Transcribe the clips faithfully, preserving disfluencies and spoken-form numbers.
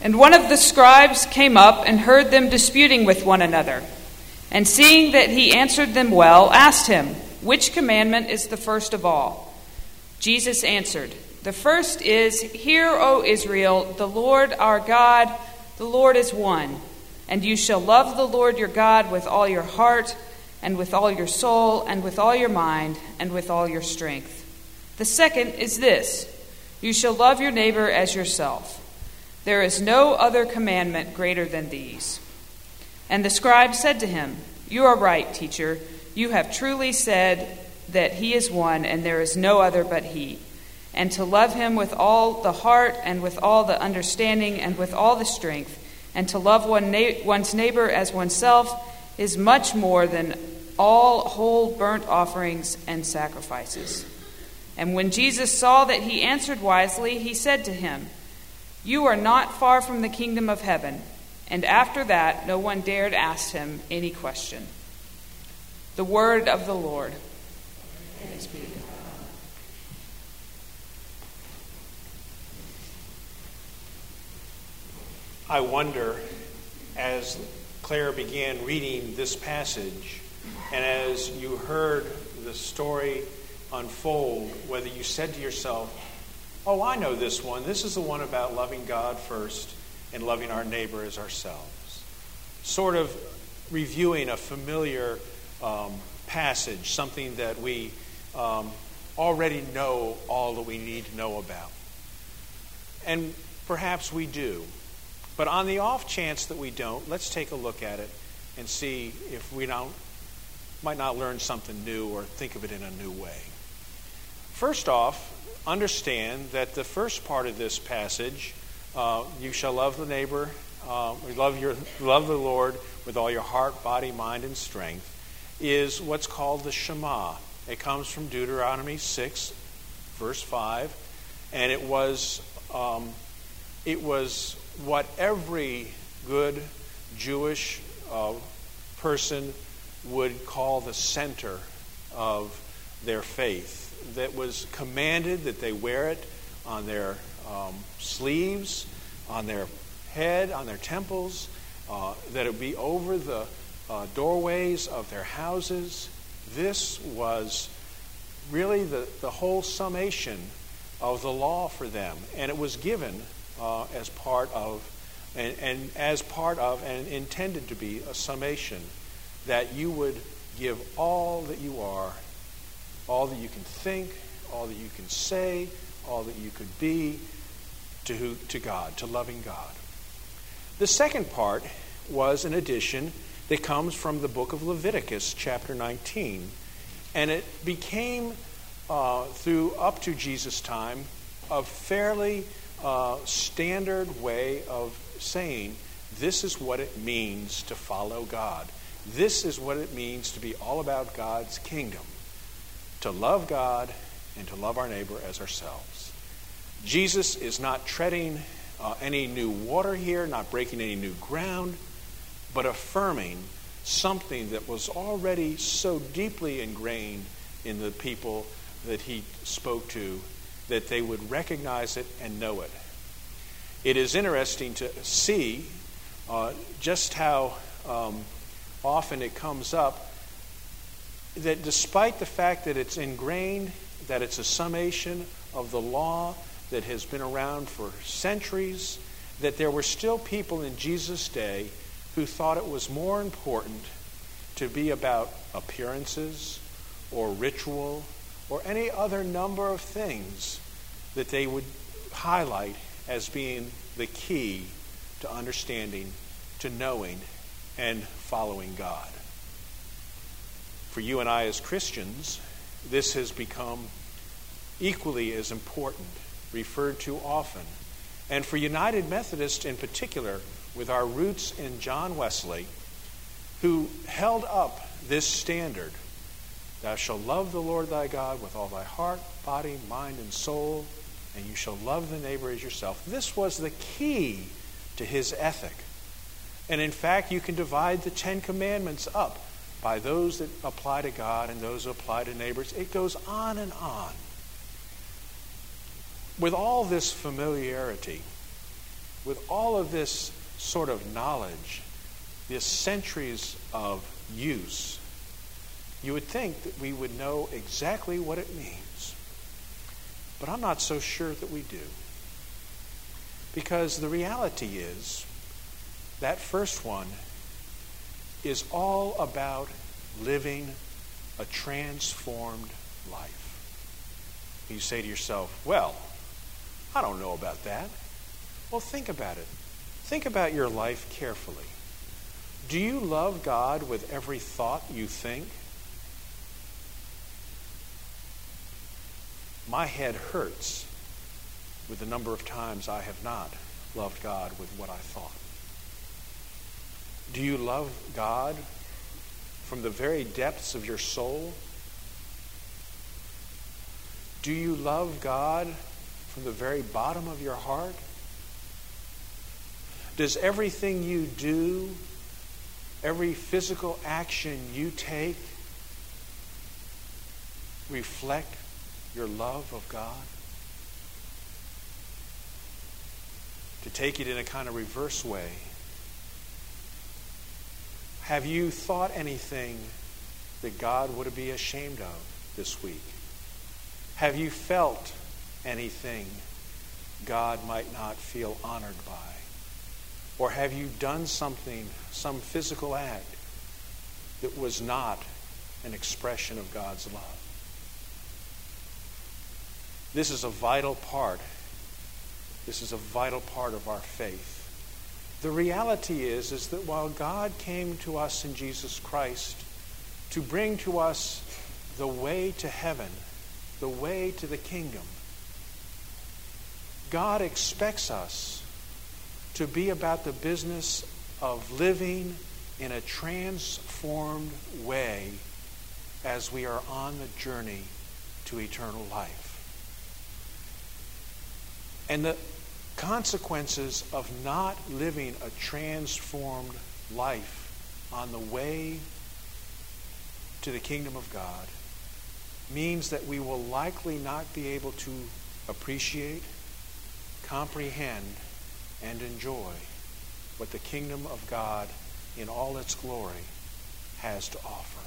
And one of the scribes came up and heard them disputing with one another. And seeing that he answered them well, asked him, "Which commandment is the first of all?" Jesus answered, "The first is, Hear, O Israel, the Lord our God, the Lord is one. And you shall love the Lord your God with all your heart, and with all your soul, and with all your mind, and with all your strength. The second is this, You shall love your neighbor as yourself. There is no other commandment greater than these." And the scribe said to him, "You are right, teacher. You have truly said that he is one, and there is no other but he. And to love him with all the heart, and with all the understanding, and with all the strength, and to love one na- one's neighbor as oneself is much more than all whole burnt offerings and sacrifices." And when Jesus saw that he answered wisely, he said to him, "You are not far from the kingdom of heaven." And after that, no one dared ask him any question. The word of the Lord. Thanks be to God. I wonder, as Claire began reading this passage, and as you heard the story unfold, whether you said to yourself, "Oh, I know this one. This is the one about loving God first and loving our neighbor as ourselves." Sort of reviewing a familiar um, passage, something that we um, already know all that we need to know about. And perhaps we do. But on the off chance that we don't, let's take a look at it and see if we don't, might not learn something new or think of it in a new way. First off, understand that the first part of this passage, uh, you shall love the neighbor, uh, love your love the Lord with all your heart, body, mind, and strength, is what's called the Shema. It comes from Deuteronomy six, verse five, and it was um, it was what every good Jewish uh, person would call the center of their faith. That was commanded that they wear it on their um, sleeves, on their head, on their temples, uh, that it would be over the uh, doorways of their houses. This was really the, the whole summation of the law for them, and it was given uh, as part of, and, and as part of, and intended to be a summation that you would give all that you are, all that you can think, all that you can say, all that you could be to, who, to God, to loving God. The second part was an addition that comes from the book of Leviticus, chapter nineteen. And it became, uh, through up to Jesus' time, a fairly uh, standard way of saying, this is what it means to follow God. This is what it means to be all about God's kingdom. To love God and to love our neighbor as ourselves. Jesus is not treading uh, any new water here, not breaking any new ground, but affirming something that was already so deeply ingrained in the people that he spoke to that they would recognize it and know it. It is interesting to see uh, just how um, often it comes up that despite the fact that it's ingrained, that it's a summation of the law that has been around for centuries, that there were still people in Jesus' day who thought it was more important to be about appearances or ritual or any other number of things that they would highlight as being the key to understanding, to knowing, and following God. For you and I as Christians, this has become equally as important, referred to often. And for United Methodists in particular, with our roots in John Wesley, who held up this standard, thou shalt love the Lord thy God with all thy heart, body, mind, and soul, and you shall love the neighbor as yourself. This was the key to his ethic. And in fact, you can divide the Ten Commandments up by those that apply to God and those that apply to neighbors. It goes on and on. With all this familiarity, with all of this sort of knowledge, these centuries of use, you would think that we would know exactly what it means. But I'm not so sure that we do. Because the reality is, that first one is all about living a transformed life. You say to yourself, well, I don't know about that. Well, think about it. Think about your life carefully. Do you love God with every thought you think? My head hurts with the number of times I have not loved God with what I thought. Do you love God from the very depths of your soul? Do you love God from the very bottom of your heart? Does everything you do, every physical action you take, reflect your love of God? To take it in a kind of reverse way, have you thought anything that God would be ashamed of this week? Have you felt anything God might not feel honored by? Or have you done something, some physical act, that was not an expression of God's love? This is a vital part. This is a vital part of our faith. The reality is, is that while God came to us in Jesus Christ to bring to us the way to heaven, the way to the kingdom, God expects us to be about the business of living in a transformed way as we are on the journey to eternal life. And the consequences of not living a transformed life on the way to the kingdom of God means that we will likely not be able to appreciate, comprehend, and enjoy what the kingdom of God in all its glory has to offer.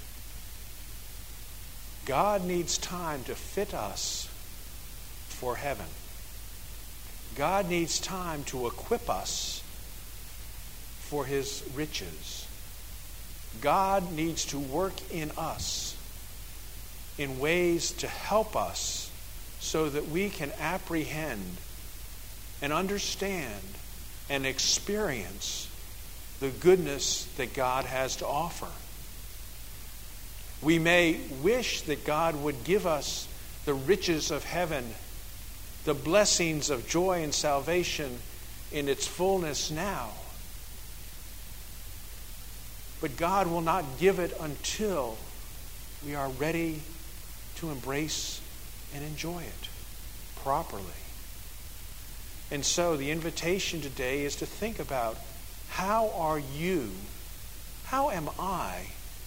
God needs time to fit us for heaven. God needs time to equip us for his riches. God needs to work in us in ways to help us so that we can apprehend and understand and experience the goodness that God has to offer. We may wish that God would give us the riches of heaven, the blessings of joy and salvation in its fullness now. But God will not give it until we are ready to embrace and enjoy it properly. And so the invitation today is to think about, how are you, how am I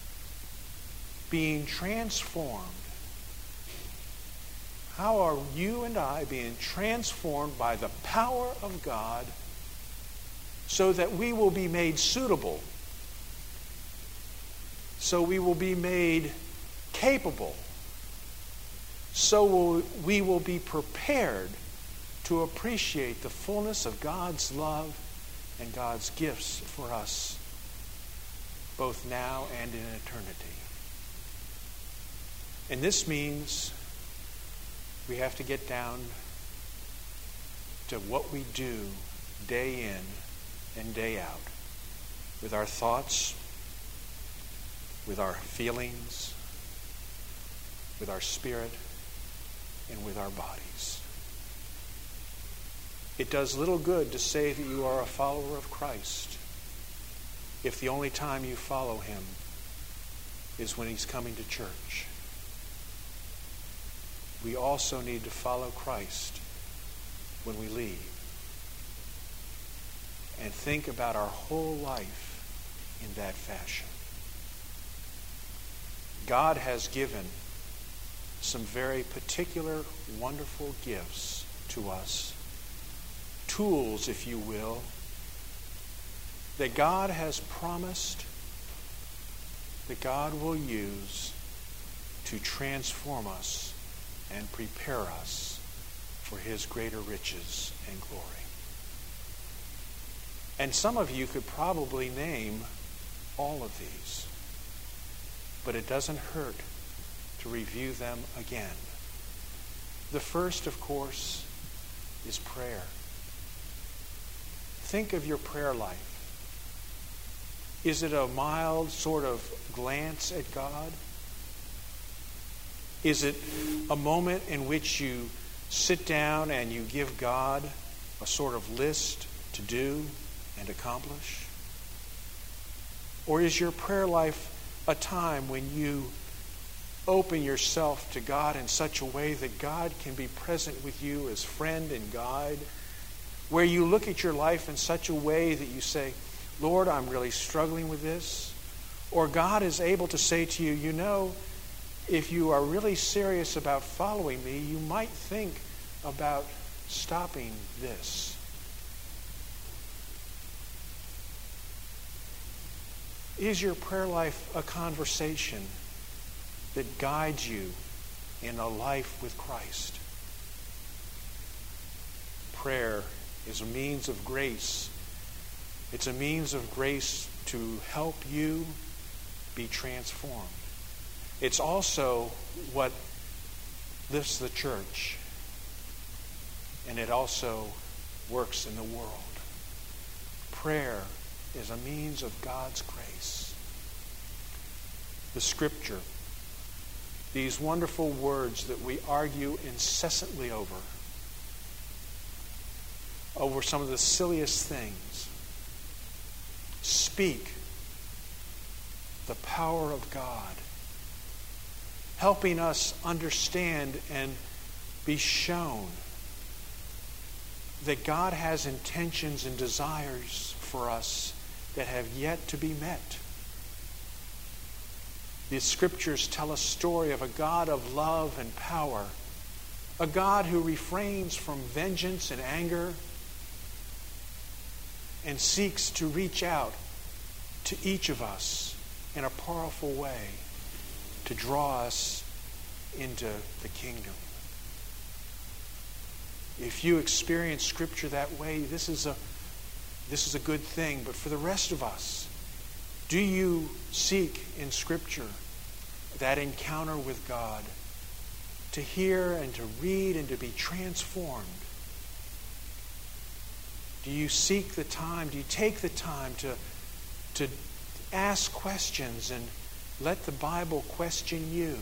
being transformed? How are you and I being transformed by the power of God so that we will be made suitable, so we will be made capable, so we will be prepared to appreciate the fullness of God's love and God's gifts for us, both now and in eternity. And this means we have to get down to what we do day in and day out with our thoughts, with our feelings, with our spirit, and with our bodies. It does little good to say that you are a follower of Christ if the only time you follow him is when he's coming to church. We also need to follow Christ when we leave and think about our whole life in that fashion. God has given some very particular, wonderful gifts to us tools, if you will, that God has promised that God will use to transform us and prepare us for his greater riches and glory. And some of you could probably name all of these, but it doesn't hurt to review them again. The first, of course, is prayer. Think of your prayer life. Is it a mild sort of glance at God? Is it a moment in which you sit down and you give God a sort of list to do and accomplish? Or is your prayer life a time when you open yourself to God in such a way that God can be present with you as friend and guide? Where you look at your life in such a way that you say, Lord, I'm really struggling with this. Or God is able to say to you, you know, if you are really serious about following me, you might think about stopping this. Is your prayer life a conversation that guides you in a life with Christ? Prayer is a means of grace. It's a means of grace to help you be transformed. It's also what lifts the church, and it also works in the world. Prayer is a means of God's grace. The Scripture, these wonderful words that we argue incessantly over, over some of the silliest things, speak the power of God, helping us understand and be shown that God has intentions and desires for us that have yet to be met. The Scriptures tell a story of a God of love and power, a God who refrains from vengeance and anger and seeks to reach out to each of us in a powerful way to draw us into the kingdom. If you experience Scripture that way, this is a this is a good thing. But for the rest of us, do you seek in Scripture that encounter with God, to hear and to read and to be transformed? Do you seek the time? Do you take the time to, to ask questions and let the Bible question you?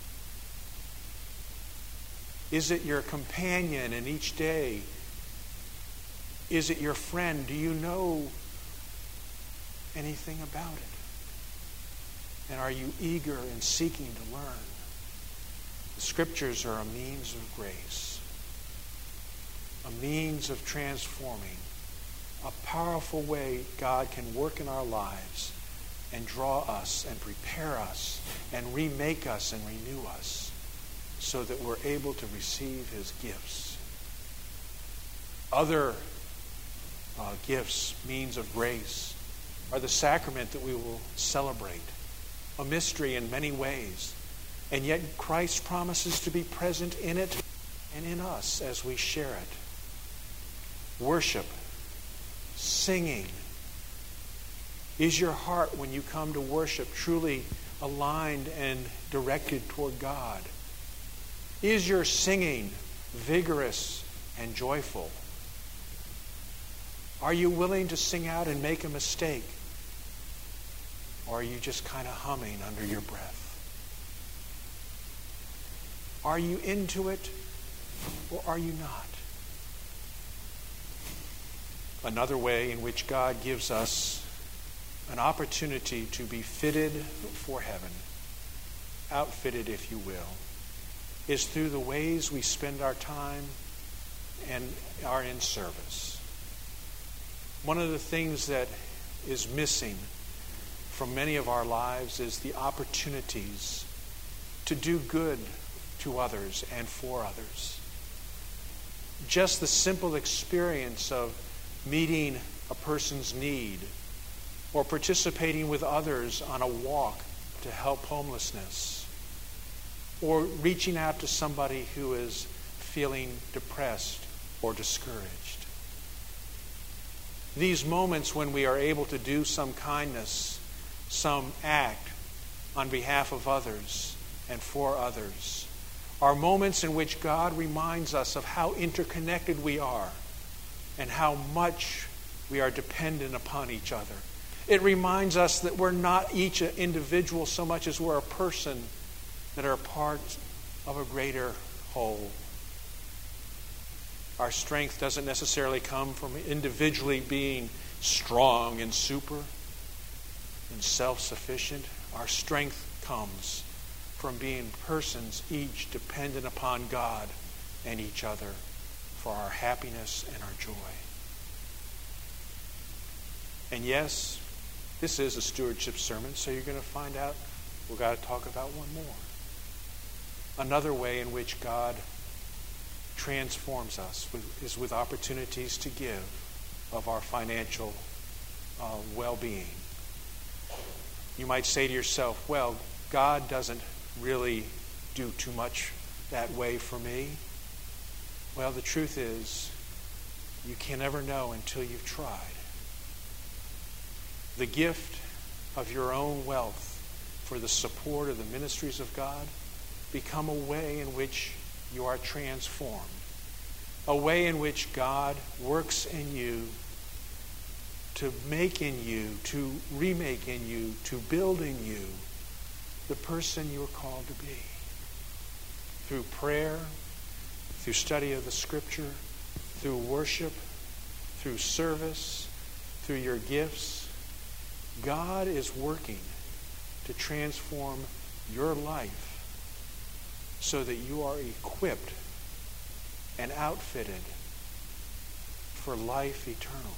Is it your companion in each day? Is it your friend? Do you know anything about it? And are you eager and seeking to learn? The Scriptures are a means of grace, a means of transforming, a powerful way God can work in our lives and draw us and prepare us and remake us and renew us so that we're able to receive his gifts. Other uh, gifts, means of grace, are the sacrament that we will celebrate, a mystery in many ways, and yet Christ promises to be present in it and in us as we share it. Worship, singing. Is your heart, when you come to worship, truly aligned and directed toward God? Is your singing vigorous and joyful? Are you willing to sing out and make a mistake? Or are you just kind of humming under your breath? Are you into it or are you not? Another way in which God gives us an opportunity to be fitted for heaven, outfitted, if you will, is through the ways we spend our time and are in service. One of the things that is missing from many of our lives is the opportunities to do good to others and for others. just the simple experience of meeting a person's need, or participating with others on a walk to help homelessness, or reaching out to somebody who is feeling depressed or discouraged. These moments when we are able to do some kindness, some act on behalf of others and for others, are moments in which God reminds us of how interconnected we are and how much we are dependent upon each other. It reminds us that we're not each an individual so much as we're a person that are part of a greater whole. Our strength doesn't necessarily come from individually being strong and super and self-sufficient. Our strength comes from being persons each dependent upon God and each other for our happiness and our joy. And yes, this is a stewardship sermon, so you're going to find out we've got to talk about one more. Another way in which God transforms us is with opportunities to give of our financial uh, well-being. You might say to yourself, well, God doesn't really do too much that way for me. Well, the truth is, you can never know until you've tried. The gift of your own wealth for the support of the ministries of God become a way in which you are transformed. A way in which God works in you to make in you, to remake in you, to build in you the person you are called to be. Through prayer, through study of the Scripture, through worship, through service, through your gifts, God is working to transform your life so that you are equipped and outfitted for life eternal,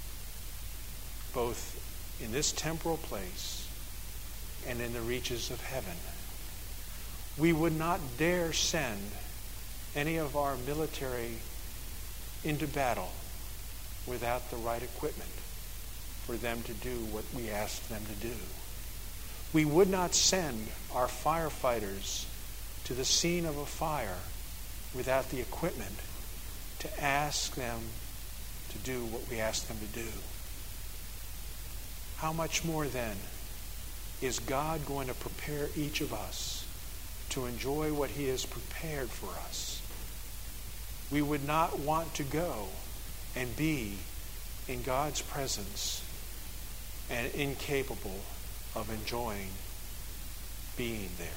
both in this temporal place and in the reaches of heaven. We would not dare send any of our military into battle without the right equipment for them to do what we ask them to do. We would not send our firefighters to the scene of a fire without the equipment to ask them to do what we ask them to do. How much more then is God going to prepare each of us to enjoy what he has prepared for us? We would not want to go and be in God's presence and incapable of enjoying being there.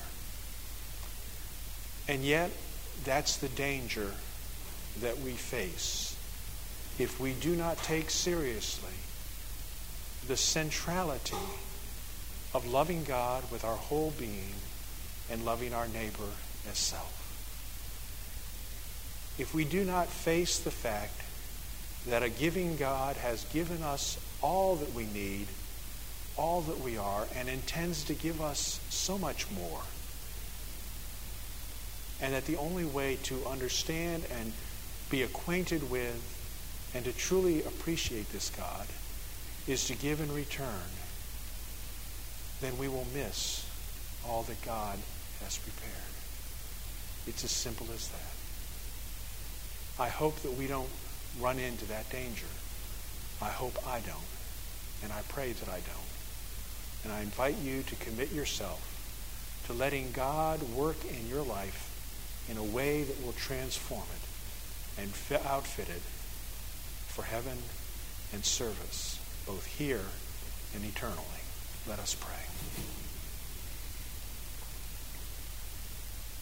And yet, that's the danger that we face if we do not take seriously the centrality of loving God with our whole being and loving our neighbor as self. If we do not face the fact that a giving God has given us all that we need, all that we are, and intends to give us so much more, and that the only way to understand and be acquainted with and to truly appreciate this God is to give in return, then we will miss all that God has prepared. It's as simple as that. I hope that we don't run into that danger. I hope I don't. And I pray that I don't. And I invite you to commit yourself to letting God work in your life in a way that will transform it and fit, outfit it for heaven and service, both here and eternally. Let us pray.